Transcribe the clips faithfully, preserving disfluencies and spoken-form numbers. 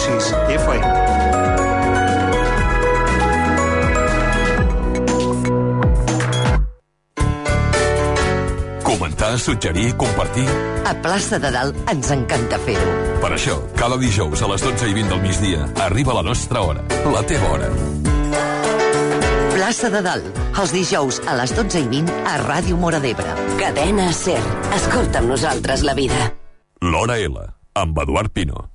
sis F M. Comentar, suggerir, compartir... A Plaça de Dalt ens encanta fer-ho. Per això, cada dijous a les dotze i vint del migdia arriba la nostra hora, la teva hora. Plaça de Dalt, els dijous a les dotze i vint a Ràdio Móra d'Ebre. Cadena SER. Escolta amb nosaltres la vida. L'Hora L, amb Eduard Pino.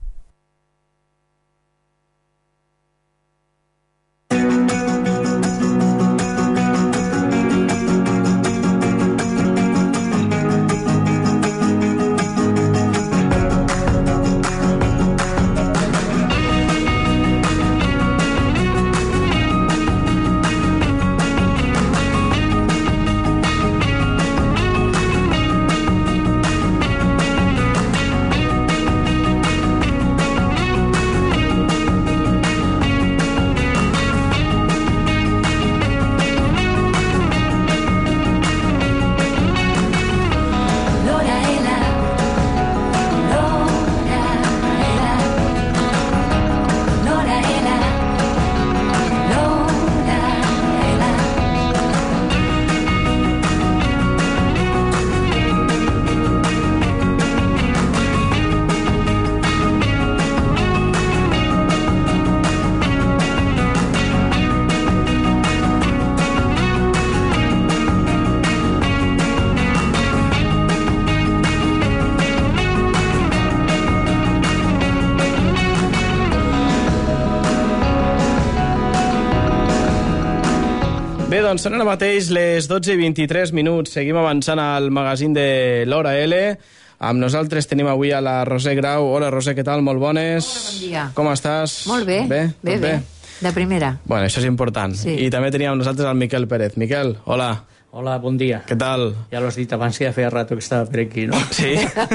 Bé, doncs són ara mateix les dotze i vint-i-tres minuts. Seguim avançant al magazín de l'Hora L. Amb nosaltres tenim avui a la Roser Grau. Hola, Roser, què tal? Molt bones. Hola, bon dia. Com estàs? Molt bé. Bé? Bé, bé. De primera. Bueno, això és important. Sí. I també teníem amb nosaltres el Miquel Pérez. Miquel, hola. Hola, bon dia. Què tal? Ja l'has dit abans, que ja feia rato que estava per aquí, no? Sí?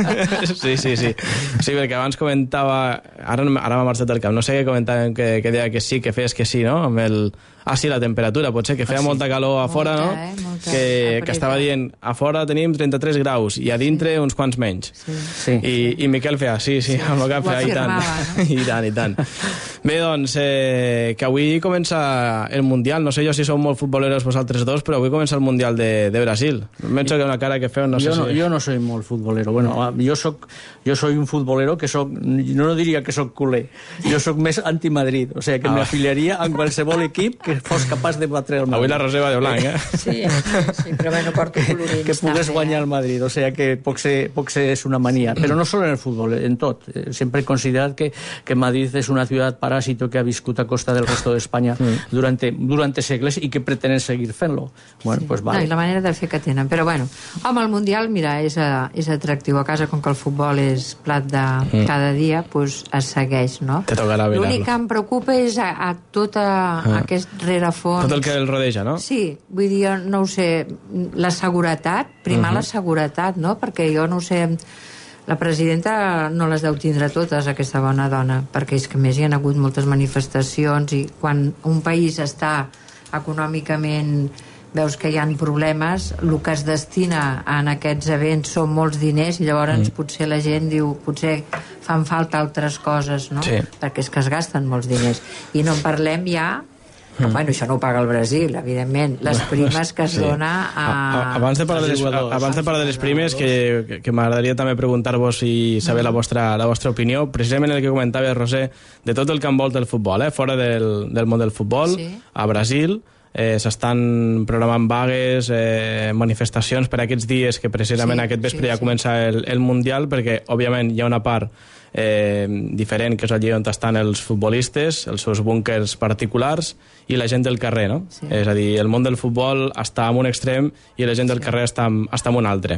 sí, sí, sí. Sí, perquè abans comentava... Ara, ara m'ha marxat del camp. No sé què comentàvem, que, que deia que sí, que feies que sí, no? Amb el... Ah, sí, la temperatura, potser, que feia ah, sí. molta calor a fora, molta, no? Eh? Molta. Que, que estava dient, a fora tenim trenta-tres graus i a dintre sí. uns quants menys. Sí. Sí. I, I Miquel feia, sí, sí, sí. amb el cap Ho feia, i tant. afirmava, no? I tant, i tant. Bé, doncs, eh, que avui comença el Mundial. No sé jo si sou molt futboleros vosaltres dos, però avui comença el Mundial de, de Brasil. Penso que una cara que feu, no yo sé no, si... Yo no soy molt futbolero. Bueno, jo, soc, jo soy un futbolero que soc... No, no diria que soc culer. Jo soc més anti-Madrid. O sigui, que ah. m'afiliaria en qualsevol equip que fos capaç de batre el Madrid. Avui la Roser va de blanc, eh? Sí, sí, però bueno, porto colorins. Que pogués també, guanyar eh? el Madrid. O sigui, que pot ser, pot ser és una mania. Però no solo en el fútbol, en tot. Sempre he considerat que, que Madrid és una ciutat paràsito que ha viscut a costa del resto d'Espanya mm. durante, durante segles i que pretenen seguir fent-lo. Bueno, sí. pues vale. No, i la manera de fer que tenen. Però bueno, home, el Mundial, mira, és, a, és atractiu. A casa, com que el futbol és plat de mm. cada dia, pues es segueix, no? Te tocarà mirar-lo. L'únic que em preocupa és a, a tot a, ah. aquest rerefons. Tot el que el rodeja, no? Sí, vull dir, no ho sé, la seguretat, primar uh -huh. la seguretat, no? Perquè jo no ho sé... La presidenta no les deu tindre totes, aquesta bona dona, perquè és que més hi ha hagut moltes manifestacions i quan un país està econòmicament, veus que hi ha problemes, el que es destina en aquests events són molts diners i llavors mm. potser la gent diu, potser fan falta altres coses, no? Sí. Perquè és que es gasten molts diners. I no en parlem ja... Mm. Bueno, això no ho paga el Brasil, evidentment. Les primes que es sí. dona a... a, a abans de parlar de les, a, abans de parlar de les primes, que, que, que m'agradaria també preguntar-vos i saber mm. la, vostra, la vostra opinió, precisament el que comentava Roser, de tot el que envolta el futbol, eh? Fora del, del món del futbol, sí. a Brasil... Eh, s'estan programant vagues, eh, manifestacions per aquests dies que precisament sí, aquest vespre sí, ja sí. comença el, el Mundial, perquè òbviament hi ha una part eh, diferent, que és allí on estan els futbolistes, els seus búnkers particulars, i la gent del carrer, no? Sí. És a dir, el món del futbol està en un extrem i la gent del sí. carrer està, està en un altre.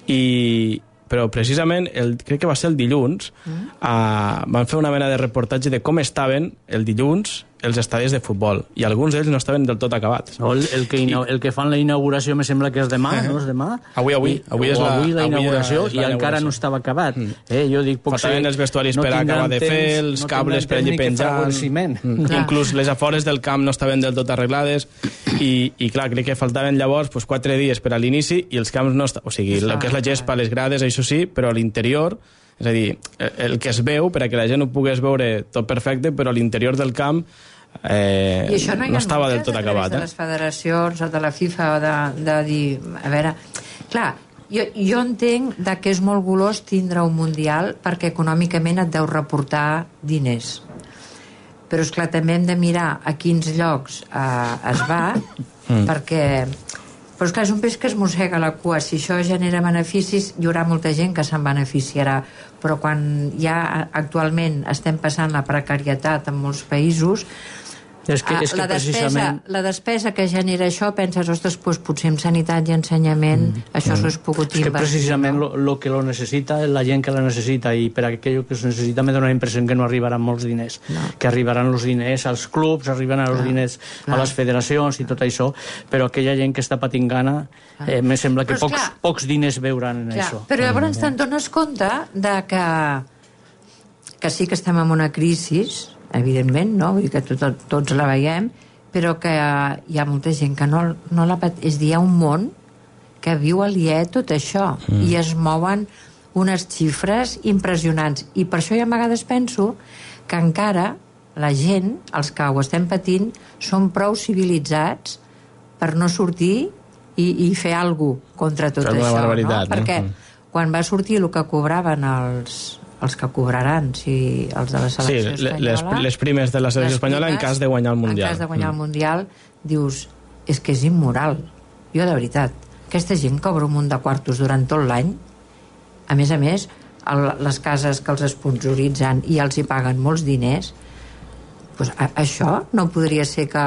I... però precisament, el, crec que va ser el dilluns, mm. uh, van fer una mena de reportatge de com estaven el dilluns els estadis de futbol, i alguns d'ells no estaven del tot acabats. No, el, el, que I, el que fan la inauguració me sembla que és demà, uh -huh. no és demà? Avui, avui. I, avui és la, avui la inauguració avui la, i encara no estava acabat. Mm. Eh, jo dic, puc Faltaven ser, els vestuaris no per acabar de temps, fer, els no cables per allí penjant. Mm. Inclús les afores del camp no estaven del tot arreglades, i, i clar, crec que faltaven llavors pues, quatre dies per a l'inici, i els camps no estaven... O sigui, el que és la gespa, les grades, això sí, però a l'interior És a dir, el que es veu, per a que la gent ho pogués veure tot perfecte, però a l'interior del camp eh, I això no, no estava del tot acabat. De les federacions o de la FIFA o de, de dir... A veure, clar, jo, jo entenc de que és molt golós tindre un Mundial perquè econòmicament et deu reportar diners. Però, esclar, també hem de mirar a quins llocs eh, es va, mm. perquè... Però, esclar, és un peix que es mossega la cua. Si això genera beneficis, hi haurà molta gent que se'n beneficiarà. Però quan ja actualment estem passant la precarietat en molts països, és que, és que la, despesa, precisament... la despesa que genera això, penses, ostres, doncs, potser en sanitat i ensenyament mm. això s'ho mm. és pogut invertir. És que precisament no? lo, lo que lo necessita, la gent que la necessita, i per aquello que es necessita me dona la impressió que no arribaran molts diners, no. que arribaran els diners als clubs, arribaran els no. diners no. a les federacions i tot això, però aquella gent que està patint gana, eh, me sembla que pocs, clar, pocs diners veuran en clar, això. Però llavors mm. te'n dones compte de que, que sí que estem en una crisi, evidentment, no? Vull dir que tot, tots la veiem, però que hi ha molta gent que no, no la pat... És dir, hi ha un món que viu aliè tot això mm. i es mouen unes xifres impressionants, i per això jo a vegades penso que encara la gent, els que ho estem patint, són prou civilitzats per no sortir i, i fer alguna cosa contra tot això, no? Perquè mm. quan va sortir el que cobraven els els que cobraran, si els de la selecció sí, espanyola... Les, les primes de la selecció espanyola primes, en cas de guanyar el Mundial. En cas de guanyar mm. el Mundial, dius, és que és immoral. Jo, de veritat, aquesta gent cobra un munt de quartos durant tot l'any, a més a més, el, les cases que els esponsoritzen i els hi paguen molts diners, doncs a, això no podria ser que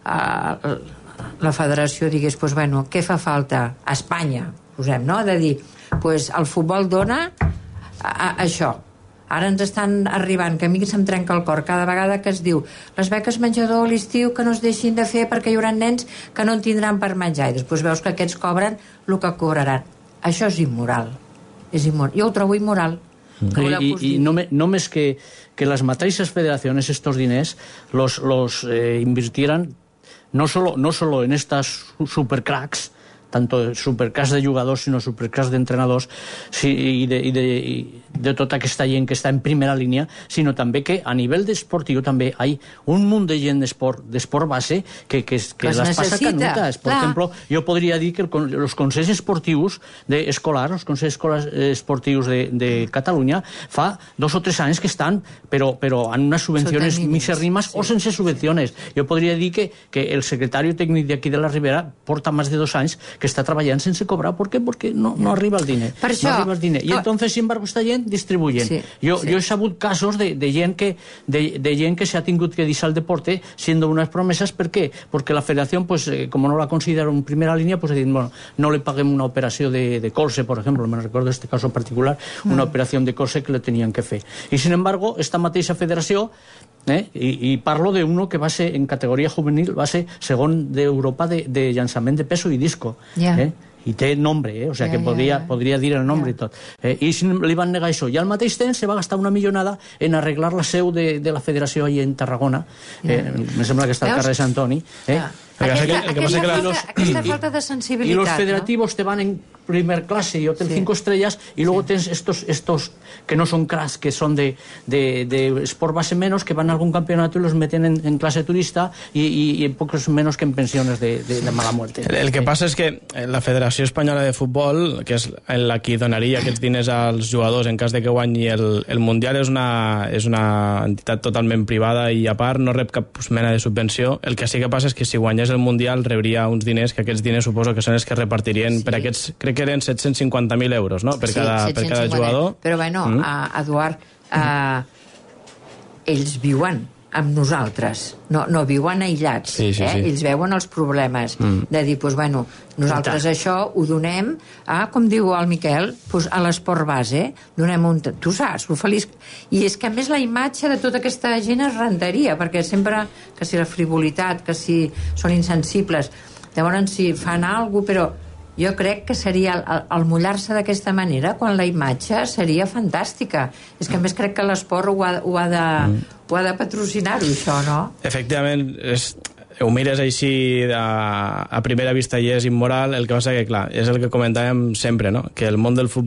a, la federació digués, doncs, bueno, què fa falta? A Espanya, posem, no? De dir, doncs el futbol dona... A, a, això. Ara ens estan arribant, que a mi se'm trenca el cor cada vegada que es diu les beques menjador a l'estiu que no es deixin de fer perquè hi haurà nens que no en tindran per menjar, i després veus que aquests cobren el que cobraran. Això és immoral. És immoral. Jo ho trobo immoral. Mm. I, i, i només, només que, que les mateixes federacions estos diners los, los eh, invirtieran no solo, no solo en estas supercracks, tanto supercracks de jugadors sino supercracks d'entrenadors, sí, i, de, i, de, i de tota aquesta gent que està en primera línia, sinó també que a nivell d'esportiu també hi ha un munt de gent d'esport d'esport base que, que, que les passa canutas. Per exemple, jo podria dir que el, els consells esportius de, escolars, els consells esportius de, de Catalunya fa dos o tres anys que estan però, però en unes subvencions miserrimes, sí, o sense subvencions. Jo podria dir que, que el secretari tècnic d'aquí de la Ribera porta més de dos anys que està treballant sense cobrar. ¿Por qué? Porque no, no arriba el diner. Per això, no arriba el diner. I no, entonces, sin embargo, està gent distribuint. Sí, jo, sí. jo he sabut casos de, de, gent que, de, de gent que se ha tingut que deixar el deporte siendo unas promesas. ¿Por qué? Porque la federación, pues, eh, como no la considera en primera línea, pues, ha dit, bueno, no le paguem una operació de, de colse, por ejemplo, me recuerdo este caso particular, mm. una operació de colse que le tenían que fer. I, sin embargo, esta mateixa federació, eh, i, i parlo de uno que va ser en categoria juvenil, va ser segon d'Europa de, de llançament de peso i disco. Yeah. Eh? I té nombre, eh? O sigui, yeah, que podria, yeah. podria dir el nombre yeah. i tot. Eh, I li van negar això. I al mateix temps se va gastar una millonada en arreglar la seu de, de la federació allà en Tarragona. Yeah. Eh, me sembla que està al carrer Sant Antoni. Eh? Yeah. Aquesta, que, que aquesta, que falta, los, aquesta falta de sensibilitat. Y los federativos, ¿no? Te van en primer clase y hotel sí. cinco estrellas, y luego sí. tienes estos, estos que no son cracks, que son de, de, de sport base menos, que van a algún campeonato y los meten en, en clase turista y, y, y pocos menos que en pensiones de, de, de mala muerte. El, el que passa és que la Federació Espanyola de Futbol, que és la que donaria aquests diners als jugadors en cas de que guanyi el, el Mundial, és una, és una entitat totalment privada i a part no rep cap mena de subvenció. El que sí que passa és que si guanyés el Mundial rebria uns diners, que aquests diners suposo que són els que repartirien sí. per aquests, crec que eren set-cents cinquanta mil euros, no? Per, sí, cada, per cada jugador. Però bueno, mm. uh, Eduard, uh, ells viuen amb nosaltres, no, no viuen aïllats, sí, sí, eh? sí. Ells veuen els problemes mm. de dir, doncs, bueno, nosaltres això ho donem a, com diu el Miquel, doncs, a l'esport base, donem un... Tu saps, lo feliç... I és que a més la imatge de tota aquesta gent es renderia, perquè sempre que si la frivolitat, que si són insensibles, llavors si fan alguna cosa, però jo crec que seria el, el mullar-se d'aquesta manera quan la imatge seria fantàstica. És que a més crec que l'esport ho ha, ho ha de, mm. ho ha de patrocinar-ho, això, no? Efectivament, és, ho mires així a, a primera vista i és immoral. El que passa que, clar, és el que comentàvem sempre, no? Que el món del futbol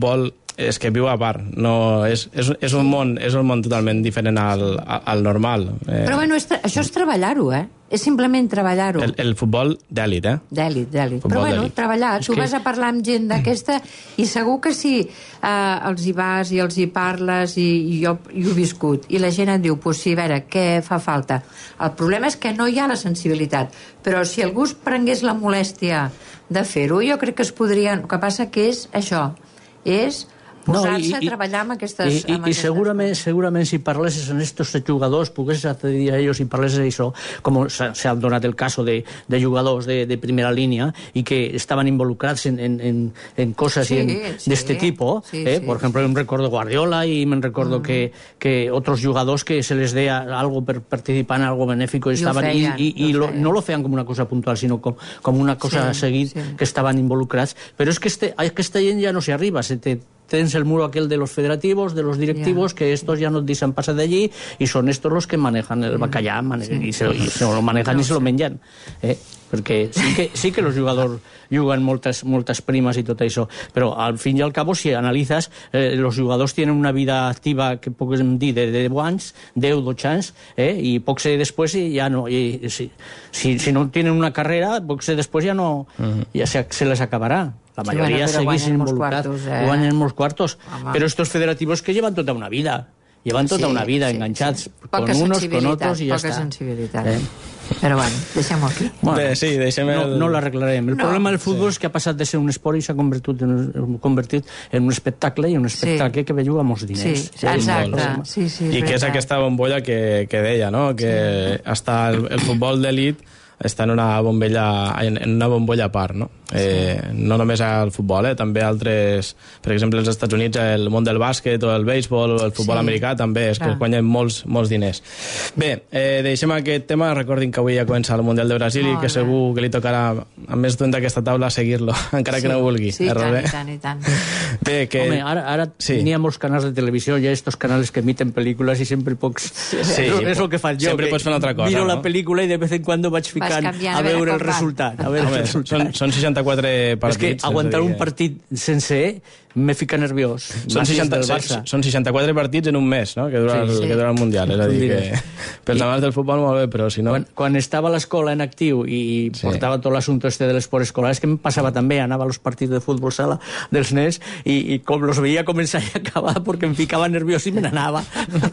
és que viu a part. No, és, és, és, un món, és un món totalment diferent al, al normal. Eh, Però bueno, és, això és treballar-ho, eh? És simplement treballar-ho. El, el futbol d'èlit, eh? D'èlit, d'èlit. Però bueno, treballar. Tu vas a parlar amb gent d'aquesta i segur que si eh, els hi vas i els hi parles i, i jo i ho he viscut i la gent et diu, pues sí, a veure, què fa falta? El problema és que no hi ha la sensibilitat. Però si algú es prengués la molèstia de fer-ho, jo crec que es podria... El que passa que és això, és... posar-se no, i, a treballar amb aquestes... I, amb i, i segurament, segurament si parlesses amb aquests jugadors, poguessis accedir a ells i parlessis d'això, com s'ha donat el cas de, de jugadors de, de primera línia i que estaven involucrats en, en, en, en coses sí, sí, d'este tipo. Sí, eh? sí, Por ejemplo, sí. me recuerdo Guardiola y me recuerdo mm. que, que otros jugadores que se les dé algo per participar en algo benéfico y, estaban, feien, y, y, y lo, no lo feien com una cosa puntual, sinó com, com una cosa sí, a seguir sí. que estaven involucrats. Però és que este, aquesta gent ja no se arriba, se te tens el muro aquel de los federativos, de los directivos, yeah. que estos ya no dejan pasar de allí y son estos los que manejan el bacallà sí. y, se, y se lo manejan no, y se lo menjan. Eh? Perquè sí que, sí que els jugadors juguen moltes, moltes primes i tot això, però al fin i al cabo, si analitzes, eh, els jugadors tenen una vida activa que podem dir de deu anys, deu, dotze anys, eh, i poc ser després ja no... I, si, si, si no tenen una carrera, poc ser després ja no... Uh-huh. ja se, se les acabarà. La mayoría sí, bueno, seguís involucrados, eh? guanyen molts quartos, Home. Pero estos federativos que llevan toda una vida, llevan toda sí, una vida sí, enganchados sí. con unos, con otros y ya poca está. Sensibilitat. Eh? Però bueno, deixem-ho aquí. Bueno, Bé, sí, deixem el... No, no l'arreglarem. El no. problema del futbol sí. és que ha passat de ser un esport i s'ha convertit en, convertit en un espectacle i un espectacle sí. que belluga molts diners. Sí, sí exacte. Sí, sí, I que és aquesta bombolla que, que deia, no? Que sí. hasta el, el futbol d'elit està en una bombella, en, en una bombolla a part, no? Eh, sí. No només al futbol, eh? També altres, per exemple, als Estats Units, el món del bàsquet o el béisbol o el futbol sí. americà també, és Clar. que guanyen molts, molts diners. Bé, eh, deixem aquest tema, recordin que avui ja comença el Mundial de Brasil oh, i que bé. segur que li tocarà a més d'un d'aquesta taula seguir-lo, encara sí. que no vulgui. Sí, i tant, i tant, i tant. Bé, que... Home, ara, ara sí. n'hi ha molts canals de televisió, hi ha estos canals que emiten pel·lícules i sempre pocs... Sí, sí. és el que faig jo, sempre que pots fer una altra cosa, miro no? la pel·lícula i de vez en quan vaig ficant a veure el resultat. A veure Home, el resultat. Són, són seixanta-quatre partits. És que aguantar un partit sencer me fica nerviós. Són, seixanta, són seixanta-quatre partits en un mes, no?, que dura, sí, el, sí. que dura el Mundial. És a dir, que pels amants del futbol molt bé, però si no... Quan, quan estava a l'escola en actiu i sí. portava tot l'assumpte este de l'esport escolar, és que em passava també, anava a los partits de futbol sala dels nens i, i com los veia començar i acabar perquè em ficava nerviós i me n'anava.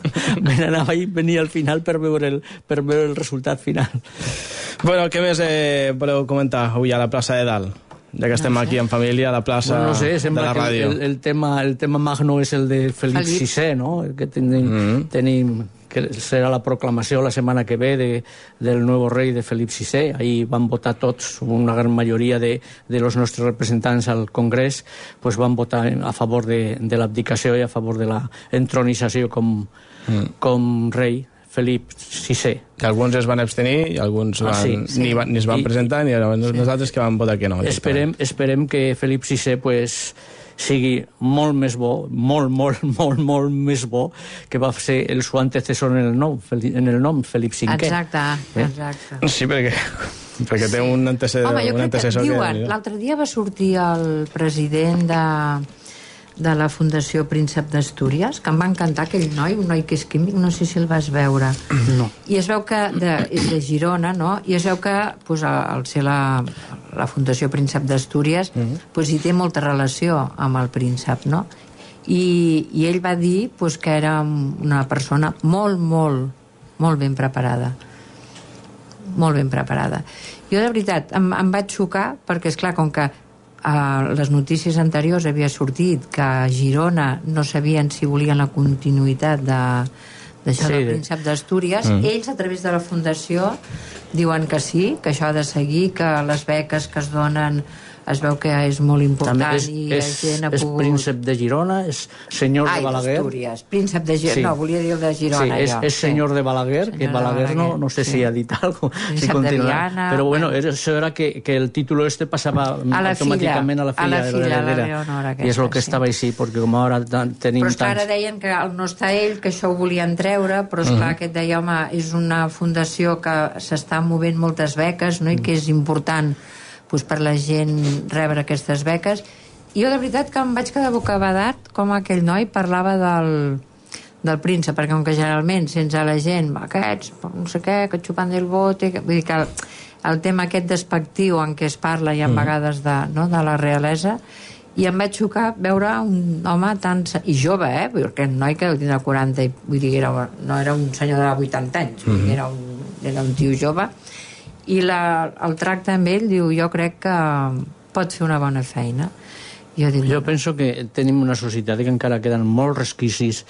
me n'anava i venia al final per veure el, per veure el resultat final. Bueno, què més eh, voleu comentar avui a la plaça de Dalt? Ja que estem no sé. aquí en família, a la plaça bueno, no sé, de la ràdio. El, el, tema, el tema magno és el de Felip, Felip. sisè, no? Que tenim, mm-hmm. tenim, que serà la proclamació la setmana que ve de, del nou rei de Felip sisè. Ahí van votar tots, una gran majoria de, de los nostres representants al Congrés, pues van votar a favor de, de l'abdicació i a favor de la entronització com, mm. com rei Felip sisè. Que alguns es van abstenir i alguns van, ah, sí, sí. Ni, van, ni es van I, presentar ni sí. nosaltres que vam votar que no. Esperem, esperem que Felip sisè pues, sigui molt més bo, molt, molt, molt, molt més bo que va ser el seu antecessor en el nom, en el nom Felip cinquè. Exacte, eh? exacte. Sí, perquè... perquè té un antecessor. Home, jo crec que diuen, que... l'altre dia va sortir el president de... de la Fundació Príncep d'Astúries, que em va encantar aquell noi, un noi que és químic, no sé si el vas veure. No. I es veu que de, és de Girona, no? I es veu que pues, al ser la, la Fundació Príncep d'Astúries uh-huh. pues, hi té molta relació amb el príncep, no? I, i ell va dir pues, que era una persona molt, molt, molt ben preparada. Molt ben preparada. Jo, de veritat, em, em vaig xocar, perquè, és clar, com que a les notícies anteriors havia sortit que a Girona no sabien si volien la continuïtat de, d'això sí, del Príncep d'Astúries, mm. ells a través de la Fundació diuen que sí, que això ha de seguir, que les beques que es donen es veu que és molt important és, i és, la gent ha és pogut... príncep de Girona, és senyor Ai, de Balaguer. Ai, d'Astúries, príncep de Girona, sí. no, volia dir el de Girona. Sí, és, jo. és senyor sí. de Balaguer, senyor que Balaguer, Balaguer no, no sé sí. si ha dit alguna cosa. Si Viana, però bueno, això era que, que el títol este passava automàticament a la filla, a la filla de la Leonora. I és el que sí. estava així, perquè com ara tenim però tants... ara deien que no està ell, que això ho volien treure, però esclar, uh-huh. que et deia, home, és una fundació que s'està movent moltes beques, no? I que és important pues, per la gent rebre aquestes beques jo de veritat que em vaig quedar bocabadat com aquell noi parlava del, del príncep, perquè com que generalment sense la gent, aquests, no sé què, que xupant del bote, que, vull dir que el, el tema aquest despectiu en què es parla i en mm. vegades de, no, de la realesa, i em vaig xocar veure un home tan... i jove, eh? Perquè un noi que tenia quaranta, i, vull dir, era, no era un senyor de vuitanta anys, mm -hmm. era, un, era un tio jove, i la, el tracte amb ell, diu, jo crec que pot fer una bona feina. Jo, dic, jo penso que tenim una societat que encara queden molts resquicis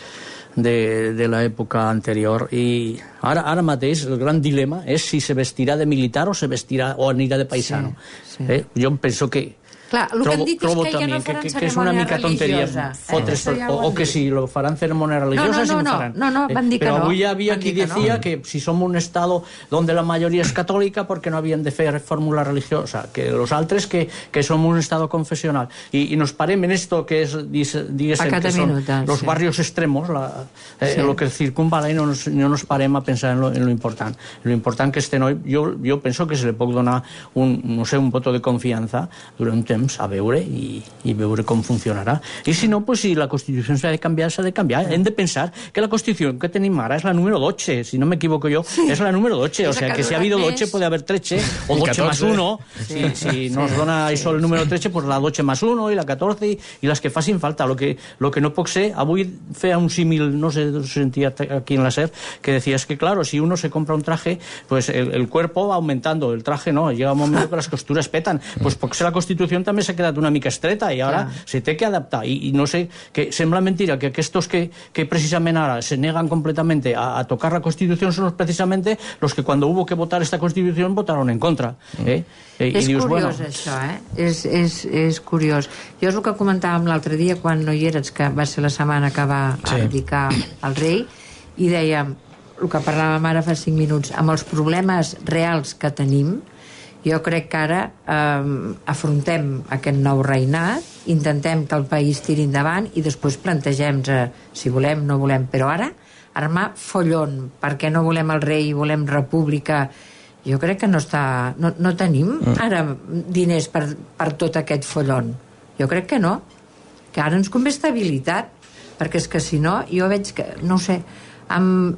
de, de l'època anterior, i ara, ara mateix el gran dilema és si se vestirà de militar o se vestirà o anirà de paisano. Sí, sí. Eh? Jo penso que clar, el trobo, que han dit és que ja no faran que, que és una mica tonteria fotres, eh? o, o que si lo faran ceremonia religiosa, no, no, si no, no faran. No, no, van dir que Pero no. avui había van qui decía no. que si som un estado donde la mayoría es católica, porque no habían de fer fórmula religiosa, que los altres que, que som un estado confesional. Y, y nos parem en esto que es, diguéssim, que son minutos, los sí. barrios extremos, la, eh, sí. lo que circunvala, y no nos, no nos parem a pensar en lo, en lo important. Lo important que este noi, jo, jo penso que se li pot donar un, no sé, un voto de confiança durant un temps a veure i, i veure com funcionarà. I si no, pues si la Constitució s'ha de canviar, s'ha de canviar. Hem de pensar que la Constitució que tenim ara és la número doce, si no m'equivoco jo, sí. és la número doce, o sea que si ha habido doce puede haber trece, o doce más uno, sí. si, si nos dona això el número trece, pues la doce más uno, i la catorze, i, i les que facin falta. Lo que, lo que no pot ser, avui feia un símil, no sé, sentia aquí en la SER, que decía, es que claro, si uno se compra un traje, pues el, el cuerpo va aumentando, el traje no, llega un momento que las costuras petan, pues porque la Constitució també s'ha quedat una mica estreta i ara yeah. se té que adaptar, i, i no sé, que sembla mentira que aquests que, que precisament ara se negan completamente a, a tocar la Constitución son precisamente los que cuando hubo que votar esta Constitución votaron en contra. Eh? Eh, és dius, curiós, bueno, això, eh? És, és, és curiós. Jo és el que comentàvem l'altre dia quan no hi eres, que va ser la setmana que va sí. abdicar el rei, i dèiem, el que parlàvem ara fa cinc minuts, amb els problemes reals que tenim, jo crec que ara eh, afrontem aquest nou reinat, intentem que el país tiri endavant i després plantegem si volem, no volem, però ara armar follon perquè no volem el rei i volem república, jo crec que no està, no, no tenim ara diners per, per tot aquest follon, jo crec que no, que ara ens convé estabilitat, perquè és que si no jo veig que, no ho sé, amb,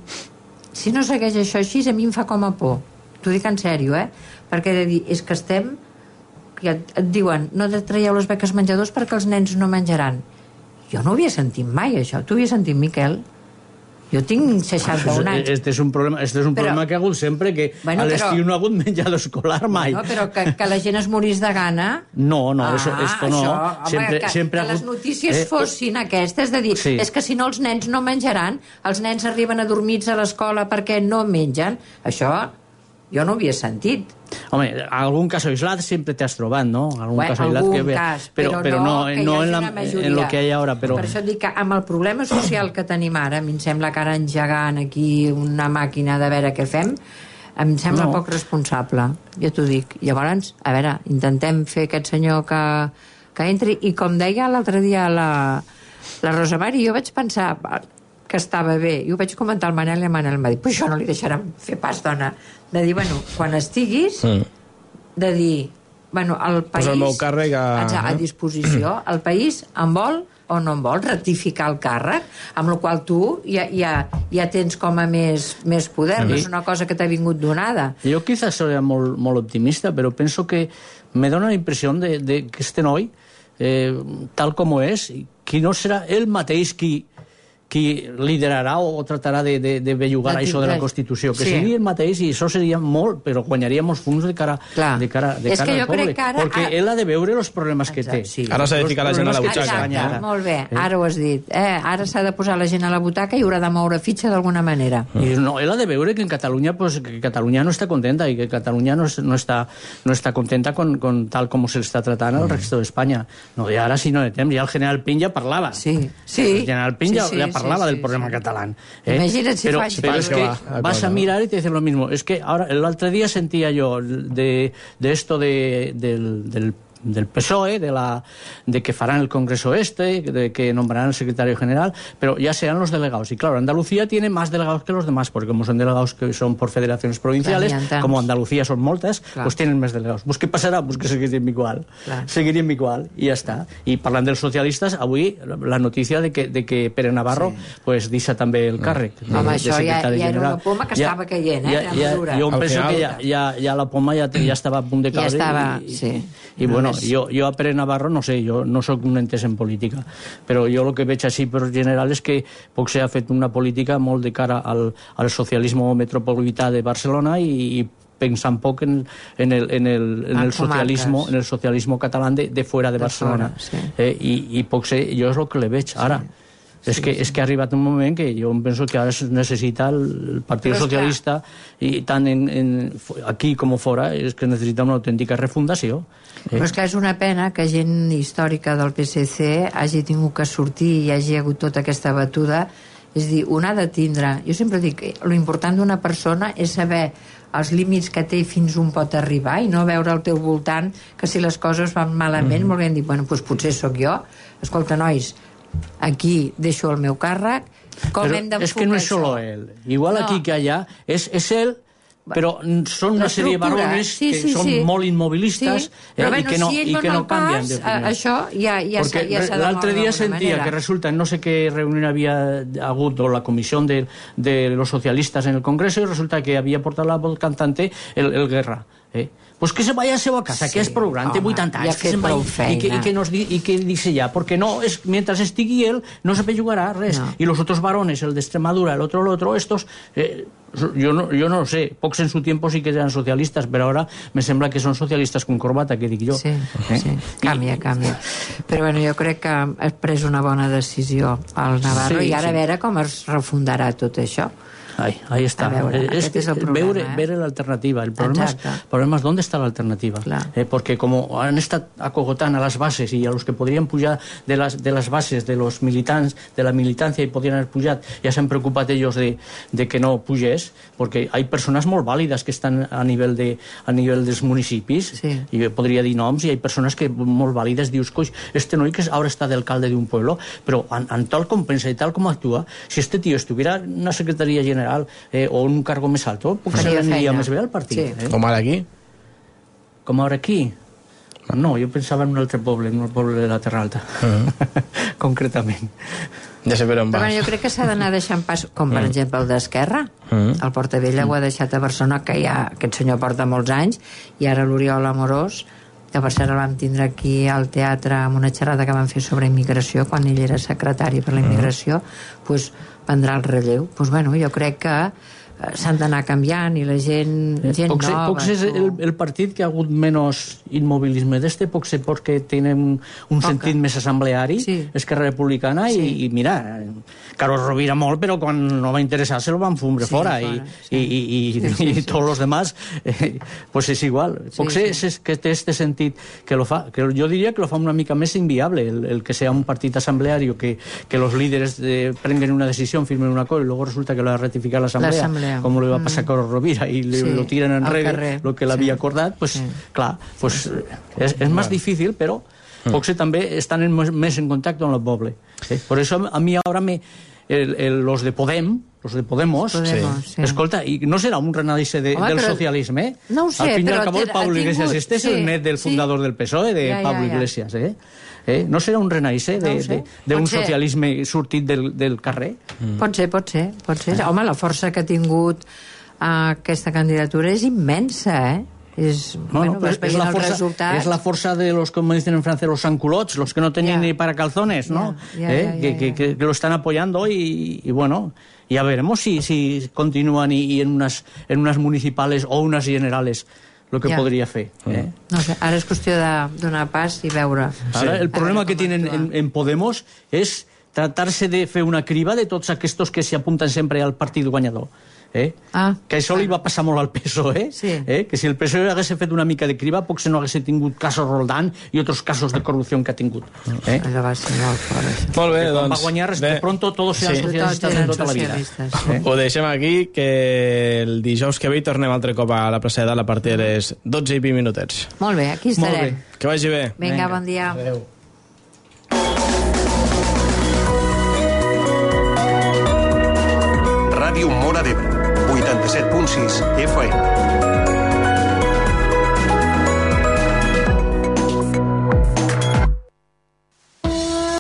si no segueix això així a mi em fa com a por, t'ho dic en sèrio, eh? Perquè de dir, és que estem, que et, et diuen, no te traieu les beques menjadors perquè els nens no menjaran. Jo no ho havia sentit mai, això. Tu ho havia sentit, Miquel? Jo tinc seixanta-un anys. Este és un problema, este és un però, problema que ha hagut sempre, que bueno, a l'estiu no ha hagut menjador escolar mai. No, però que, que la gent es morís de gana... No, no, ah, eso, esto no. Això, home, sempre, que, sempre que hagut... les notícies eh, fossin aquestes, de dir, sí. és que si no els nens no menjaran, els nens arriben adormits a l'escola perquè no mengen, això jo no ho havia sentit. Home, algun cas aislat sempre t'has trobat, no? Algun bueno, cas aislat algun que cas, però, però, però no, no, no en, la, en lo que hi ha ara. Però... Per això dic que amb el problema social que tenim ara, a mi em sembla que ara engegant aquí una màquina de veure què fem, em sembla no. poc responsable, jo t'ho dic. Llavors, a veure, intentem fer aquest senyor que, que entri, i com deia l'altre dia la, la Rosa Mari, jo vaig pensar que estava bé, i ho vaig comentar al Manel, i el Manel em va dir, però això no li deixaran fer pas, dona, de dir, bueno, quan estiguis mm. de dir, bueno, el país pues el meu càrrec a... a disposició, el país en vol o no en vol rectificar el càrrec, amb la qual tu ja, ja, ja tens com a més, més poder, sí. no és una cosa que t'ha vingut donada. Jo quizás soy molt, molt optimista, però penso que me dona la impressió de, de que este noi, eh, tal com és, que no serà el mateix qui qui liderarà o tratarà de, de, de bellugar això de la Constitució, que sí. seria el mateix, i això seria molt, però guanyaria molts punts de cara, de cara, de cara al poble, perquè ell ha de veure els problemes que té. Sí. Ara s'ha de ficar la gent a la butxaca. Exacte, molt bé, ara ho has dit. Eh, ara s'ha de posar la gent a la butaca i haurà de moure fitxa d'alguna manera. I no, ell ha de veure que en Catalunya, pues, que Catalunya no està contenta i que Catalunya no, no, està, no està contenta con, con tal com se està tratant el resto d'Espanya. No, i ara, si no de temps, ja el general Pin ja parlava. Sí, sí. El general Pin ja, sí, sí, ja parlava sí, sí, del problema sí. català. Eh? Imagina't si però, faig. Però és que va, vas a mirar y te dicen lo mismo. Es que ahora, el otro día sentía yo de, de esto de, del, del del P S O E, de, la, de que farán el Congreso este, de que nombrarán el secretario general, pero ya serán los delegados. Y claro, Andalucía tiene más delegados que los demás, porque como son delegados que son por federaciones provinciales, claro, como Andalucía son moltes, claro, pues tienen más delegados. Pues què passarà? Pues que seguiríem igual. Claro. Seguiríem igual, i ja està. I parlant dels socialistes, avui la notícia de que, de que Pere Navarro sí. pues deixa també el càrrec. Mm. Home, això ja, ja era una poma que ja, estava caient, eh? Ja, ja, jo em penso que ja, ja, ja la poma ja, ja estava a punt de caure. Ja estava, i, sí. I, i bueno, jo, jo a Pere Navarro no sé, jo no soc un entès en política, però jo el que veig així per general és que potser ha fet una política molt de cara al, al socialisme metropolità de Barcelona i, i pensant poc en, en, el, en, el, en, el socialismo, en el socialismo català de, de fuera de, de Barcelona. Fora, sí. eh, i, I potser jo és el que le veig ara. Sí. És que, és que ha arribat un moment que jo penso que ara es necessita el Partit Socialista i tant en, en, aquí com fora és que necessita una autèntica refundació. Eh? Però és que és una pena que gent històrica del P S C hagi tingut que sortir i hagi hagut tota aquesta batuda. És dir, un ha de tindre... Jo sempre dic que l'important d'una persona és saber els límits que té fins on pot arribar i no veure al teu voltant que si les coses van malament mm. volguem dir, bueno, doncs potser sóc jo. Escolta, nois, aquí deixo el meu càrrec, com però hem d'enfocar és que no és solo él, igual no. Aquí que allà és, és ell, però són una sèrie de varones sí, sí, que són sí. molt immobilistes sí. eh, però, bueno, i que no, si i que no canvien pas, d'opinió. Això ja, ja s'ha ja de l'altre dia sentia manera. Que resulta, no sé què reunió havia hagut, o la comissió de, de los socialistas en el Congreso, i resulta que havia portat la voz cantante el, el Guerra. Eh? Pues que se vaya a la seva casa, sí, que és prou gran, té vuitanta anys, que se'n vagi, i que, i que, nos di, i que dice ja, porque no, es, mientras estigui él, no se jugará res. No. Y los otros varones, el de Extremadura, el otro, el otro, estos, eh, yo, no, yo no sé, pocs en su tiempo sí que eran socialistas, pero ahora me sembla que son socialistas con corbata, que dic jo. Sí, eh? sí. canvia, canvia. Però bueno, jo crec que has pres una bona decisió al Navarro, sí, i ara sí. A veure com es refundarà tot això. Ahí, ahí está. Veure, es, es el problema, veure, eh? Ver la alternativa. El problema es, problema es dónde está la alternativa. Eh, porque como han estado acogotant a las bases y a los que podrían pujar de las, de las bases de los militants, de la militancia y podrían haber pujat, ya se han preocupat ellos de, de que no puges, porque hay personas molt vàlides que estan a nivell, de, a nivell dels municipis, sí. I podria dir noms, i hay persones que molt vàlides, dius, coix, este noi que ahora está de alcalde de un pueblo, però en, en tal com pensa i tal com actua, si este tío estuviera en una secretaria general Eh, o un cargo més alto, potser se l'aniria més bé al partit. Sí. Eh? Com ara aquí? Com ara aquí? No, jo pensava en un altre poble, en un poble de la Terra Alta. Uh-huh. Concretament. Ja sé per on vas. Però bueno, jo crec que s'ha d'anar deixant pas, com per uh-huh. exemple el d'Esquerra. Uh-huh. El Portavella uh-huh. ho ha deixat a Barcelona, que ja aquest senyor porta molts anys, i ara l'Oriol Amorós, que per cert el vam tindre aquí al teatre amb una xerrada que van fer sobre immigració quan ell era secretari per la immigració, uh-huh. pues, prendrà el relleu. Pues, bueno, jo crec que s'han d'anar canviant i la gent, gent poc nova. Poc és el, el partit que ha hagut menys immobilisme d'este, poc sé perquè tenen un, un sentit més assembleari, sí. Esquerra Republicana, sí. i, i mira, Carlos Rovira molt, però quan no va interessar se lo van fumbre sí, fora, fora, i, sí. i, i, i, sí, sí, i sí. Tots els demás, eh, pues és igual. Poc sí, sé sí. És que té este sentit que lo fa, que jo diria que lo fa una mica més inviable, el, el que sea un partit assembleario, que, que los líderes eh, prenguen una decisió, firmen una cosa, i luego resulta que lo ha ratificat l'assemblea. Com li va passar a Carlos Rovira i li, sí, lo tiren enrere el que l'havia sí. acordat, pues, sí. clar, pues, és, és més difícil, però mm. potser també estan en, més en contacte amb el poble. Eh? Por eso a mi ara me, el, el, los de Podem, los de Podemos, Podemos sí. Sí. escolta, i no serà un renaixer de, Home, del però, socialisme? No ho sé, al fin i al cabo, el Pablo Iglesias, este sí, és el net del fundador sí. del P S O E, de ja, Pablo ja, ja. Iglesias, eh? Eh? No serà un renaixer d'un no socialisme sortit del, del carrer? Mm. Pot ser, pot ser, pot ser. Home, la força que ha tingut uh, aquesta candidatura és immensa, eh? És, no, bueno, no, vas és, la força, és la força de los, como dicen en francés, los sanculots, los que no tenían yeah. ni para calzones, ¿no? Yeah, yeah, ¿Eh? yeah, yeah, que, que, que lo están apoyando y, y bueno, ya veremos si, si continúan y, y en, unas, en unas municipales o unas generales lo que ja. podria fer. Eh? No sé, ara és qüestió de donar pas i veure. Ara, el problema que tenen en, en Podemos és tratar-se de fer una criba de tots aquests que s'apunten sempre al partit guanyador. Eh? Ah, que això li va passar molt al P S O E, sí. eh? que si el P S O E hagués fet una mica de criba potser no hagués tingut casos Roldán i altres casos de corrupció que ha tingut. Eh? Allò va ser molt fort, això. Molt bé, Quan doncs... va guanyar Restos Pronto, todos eren Sí. socialistes en tota la vida. Sí. Ho deixem aquí, que el dijous que ve tornem altre cop a la plaça de Dalt a partir de les dotze i vint minutets. Molt bé, aquí Molt estarem. bé. Que vagi bé. Vinga, Vinga. bon dia. Adéu. Ràdio Móra d'Ebre, vuitanta-set punt sis F M.